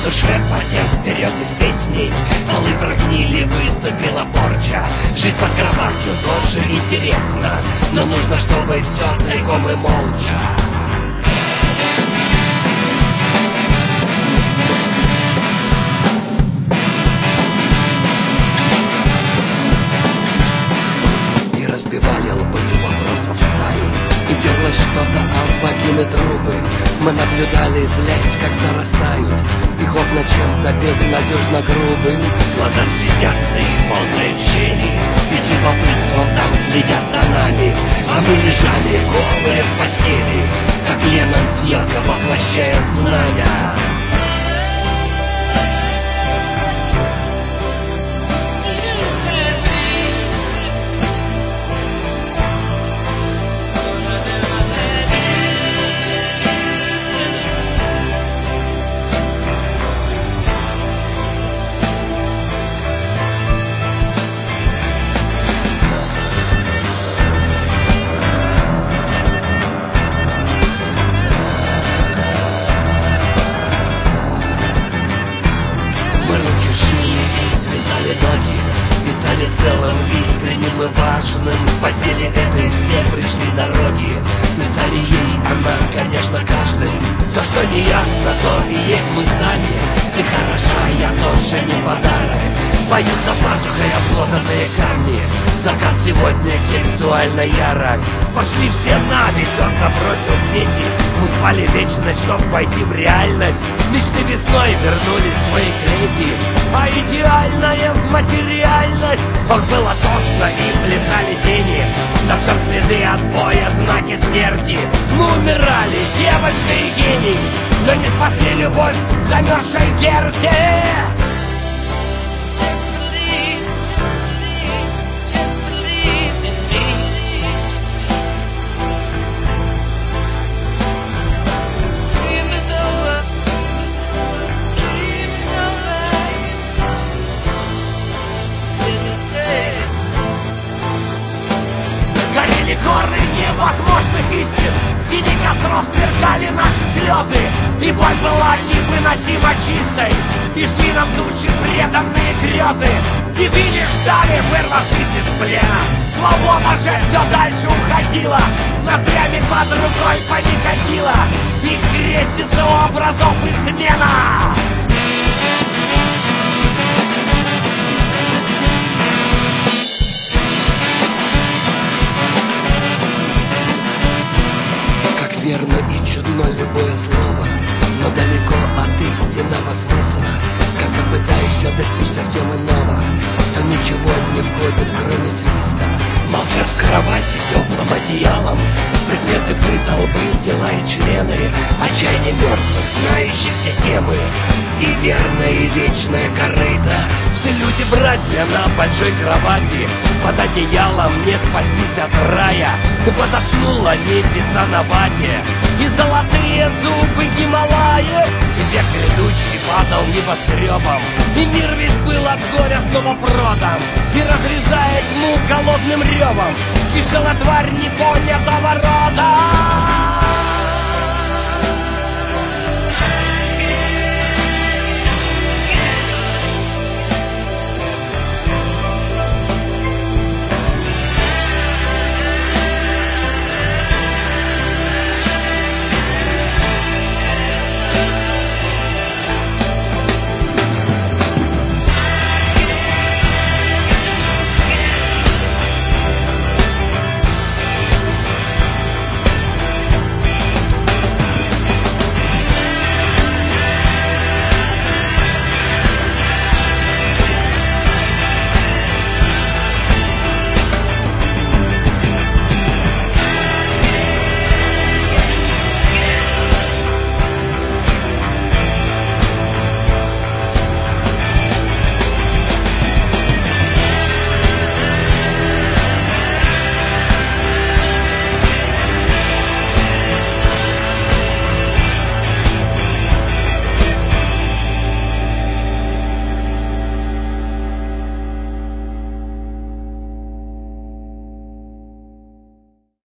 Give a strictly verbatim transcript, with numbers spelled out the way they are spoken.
душе потем вперед из песней. Полы прогнили, выступила порча. Жизнь под кроватью тоже интересно, но нужно, чтобы все тайком и молча. И разбивали лбы вопросов стаи, и перлось что-то об вагины трубы. Мы наблюдали, злясь, как зарастают, пехотно чем-то безнадежно грубым. Глаза слезятся и ползают в щели, и с любопытством там следят за нами. А мы лежали голые в постели, как Леннон с Йоко, воплощая знамя. Целым, искренним и важным. В постели этой все пришли дороги, и стали ей она, конечно, каждый. То, что не ясно, то и есть мы сами. Ты хороша, я тоже не подарок. Поют за пазухой обглоданные камни. Закат сегодня сексуально ярок. Пошли все на, ведь он забросил сети. Мы спали вечность, чтоб войти в реальность. Мечты весной вернулись в свои клети, а идеальная материальность. Ох, было тошно, и плясали тени. На всем следы отбоя, знаки смерти. Мы умирали, девочка и гений, но не спасли любовь замерзшей Герти. Горы невозможных истин, в тени костров сверкали наши слезы, и боль была невыносимо чистой, и шли нам души преданные грезы, и били ждали, вырвавшись из плена. Свобода же все дальше уходила, ноздрями под рукой поникотила, и крестится образов измена. Верно и чудно любое слово, но далеко от истинного смысла. Когда пытаешься достичь совсем иного, то ничего не входит, кроме свиста. Молчат в кровати теплым одеялом предметы быта, лбы, тела и члены. Отчаяние мертвых, знающих все темы, и верная и вечная корыта. Все люди братья на большой кровати, под одеялом не спастись от рая. Ты подоткнула небеса на вате, и золотые зубы Гималаев, и век грядущий падал небоскребом, и мир весь был от горя снова продан, и разрезая тьму голодным ревом кишела тварь непонятого рода.